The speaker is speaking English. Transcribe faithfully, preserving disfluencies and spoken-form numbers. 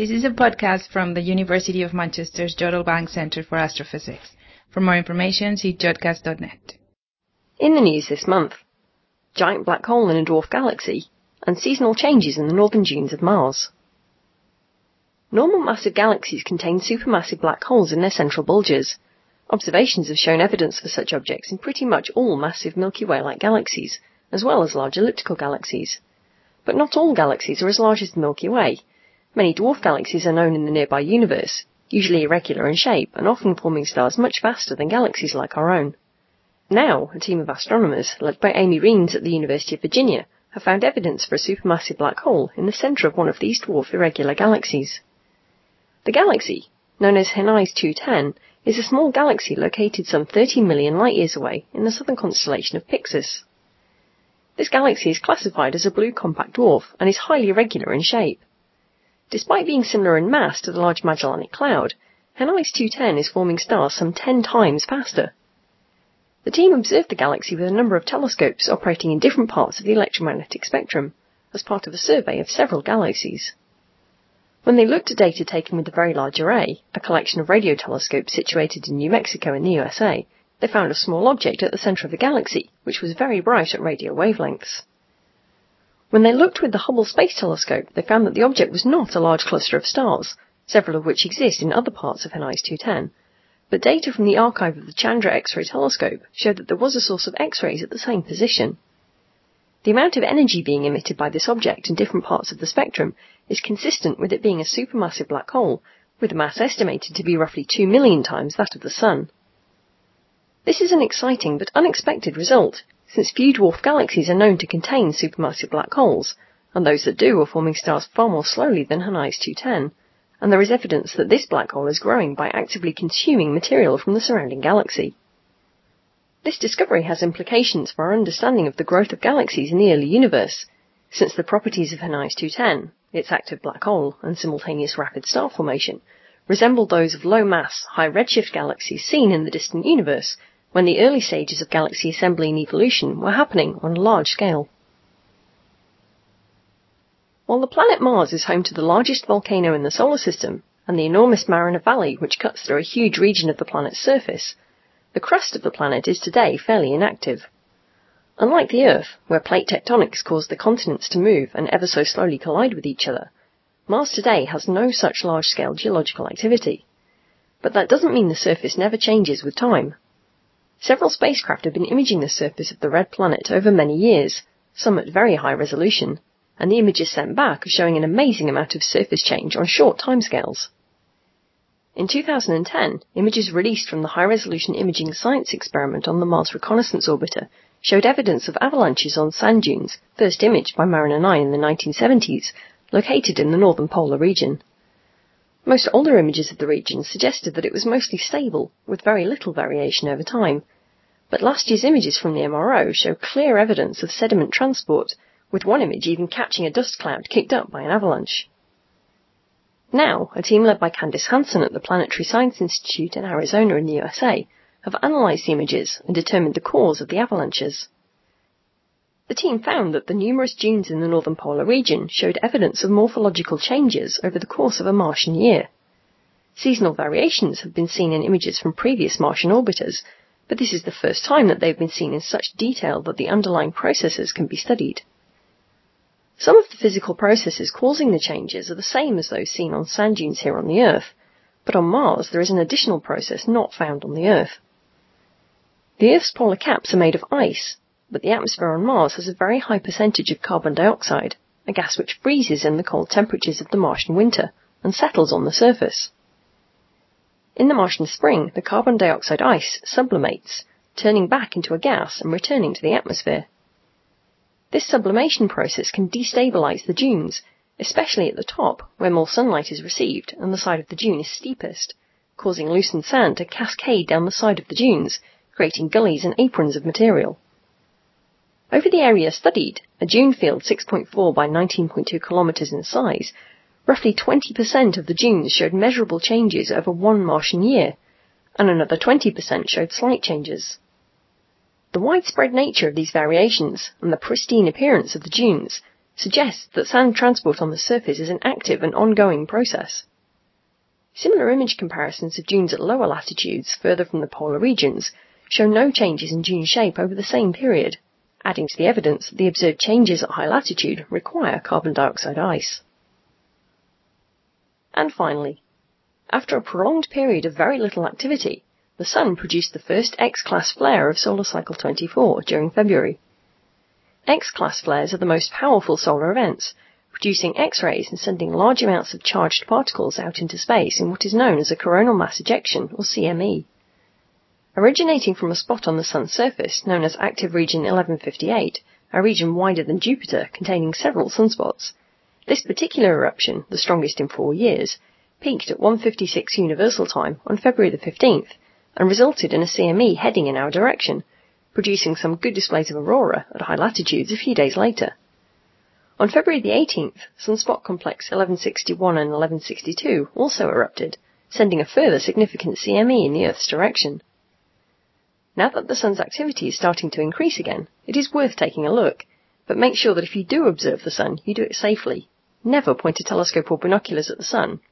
This is a podcast from the University of Manchester's Jodrell Bank Centre for Astrophysics. For more information, see jodcast dot net. In the news this month, giant black hole in a dwarf galaxy, and seasonal changes in the northern dunes of Mars. Normal massive galaxies contain supermassive black holes in their central bulges. Observations have shown evidence for such objects in pretty much all massive Milky Way-like galaxies, as well as large elliptical galaxies. But not all galaxies are as large as the Milky Way. Many dwarf galaxies are known in the nearby universe, usually irregular in shape and often forming stars much faster than galaxies like our own. Now, a team of astronomers, led by Amy Reines at the University of Virginia, have found evidence for a supermassive black hole in the centre of one of these dwarf irregular galaxies. The galaxy, known as Henais two ten, is a small galaxy located some thirty million light-years away in the southern constellation of Pyxis. This galaxy is classified as a blue compact dwarf and is highly irregular in shape. Despite being similar in mass to the Large Magellanic Cloud, Henais two ten is forming stars some ten times faster. The team observed the galaxy with a number of telescopes operating in different parts of the electromagnetic spectrum, as part of a survey of several galaxies. When they looked at data taken with the Very Large Array, a collection of radio telescopes situated in New Mexico in the U S A, they found a small object at the centre of the galaxy, which was very bright at radio wavelengths. When they looked with the Hubble Space Telescope, they found that the object was not a large cluster of stars, several of which exist in other parts of Henais two ten, but data from the archive of the Chandra X-ray Telescope showed that there was a source of X-rays at the same position. The amount of energy being emitted by this object in different parts of the spectrum is consistent with it being a supermassive black hole, with a mass estimated to be roughly two million times that of the Sun. This is an exciting but unexpected result, since few dwarf galaxies are known to contain supermassive black holes, and those that do are forming stars far more slowly than Henais two ten, and there is evidence that this black hole is growing by actively consuming material from the surrounding galaxy. This discovery has implications for our understanding of the growth of galaxies in the early universe, since the properties of Henais two ten, its active black hole and simultaneous rapid star formation, resemble those of low-mass, high-redshift galaxies seen in the distant universe, when the early stages of galaxy assembly and evolution were happening on a large scale. While the planet Mars is home to the largest volcano in the solar system, and the enormous Mariner Valley which cuts through a huge region of the planet's surface, the crust of the planet is today fairly inactive. Unlike the Earth, where plate tectonics cause the continents to move and ever so slowly collide with each other, Mars today has no such large-scale geological activity. But that doesn't mean the surface never changes with time. Several spacecraft have been imaging the surface of the red planet over many years, some at very high resolution, and the images sent back are showing an amazing amount of surface change on short timescales. In two thousand ten, images released from the High-Resolution Imaging Science experiment on the Mars Reconnaissance Orbiter showed evidence of avalanches on sand dunes, first imaged by Mariner nine in the nineteen seventies, located in the northern polar region. Most older images of the region suggested that it was mostly stable, with very little variation over time, but last year's images from the M R O show clear evidence of sediment transport, with one image even catching a dust cloud kicked up by an avalanche. Now, a team led by Candice Hansen at the Planetary Science Institute in Arizona in the U S A have analysed the images and determined the cause of the avalanches. The team found that the numerous dunes in the northern polar region showed evidence of morphological changes over the course of a Martian year. Seasonal variations have been seen in images from previous Martian orbiters, but this is the first time that they've been seen in such detail that the underlying processes can be studied. Some of the physical processes causing the changes are the same as those seen on sand dunes here on the Earth, but on Mars there is an additional process not found on the Earth. The Earth's polar caps are made of ice, but the atmosphere on Mars has a very high percentage of carbon dioxide, a gas which freezes in the cold temperatures of the Martian winter and settles on the surface. In the Martian spring, the carbon dioxide ice sublimates, turning back into a gas and returning to the atmosphere. This sublimation process can destabilize the dunes, especially at the top, where more sunlight is received and the side of the dune is steepest, causing loosened sand to cascade down the side of the dunes, creating gullies and aprons of material. Over the area studied, a dune field six point four by nineteen point two kilometres in size, roughly twenty percent of the dunes showed measurable changes over one Martian year, and another twenty percent showed slight changes. The widespread nature of these variations and the pristine appearance of the dunes suggests that sand transport on the surface is an active and ongoing process. Similar image comparisons of dunes at lower latitudes, further from the polar regions, show no changes in dune shape over the same period, adding to the evidence that the observed changes at high latitude require carbon dioxide ice. And finally, after a prolonged period of very little activity, the Sun produced the first X-class flare of solar cycle twenty-four during February. X-class flares are the most powerful solar events, producing X-rays and sending large amounts of charged particles out into space in what is known as a coronal mass ejection, or C M E. Originating from a spot on the Sun's surface known as Active Region eleven fifty-eight, a region wider than Jupiter containing several sunspots, this particular eruption, the strongest in four years, peaked at one fifty-six Universal Time on February the fifteenth and resulted in a C M E heading in our direction, producing some good displays of aurora at high latitudes a few days later. On February the eighteenth, sunspot complex eleven sixty-one and eleven sixty-two also erupted, sending a further significant C M E in the Earth's direction. Now that the Sun's activity is starting to increase again, it is worth taking a look, but make sure that if you do observe the Sun, you do it safely. Never point a telescope or binoculars at the Sun,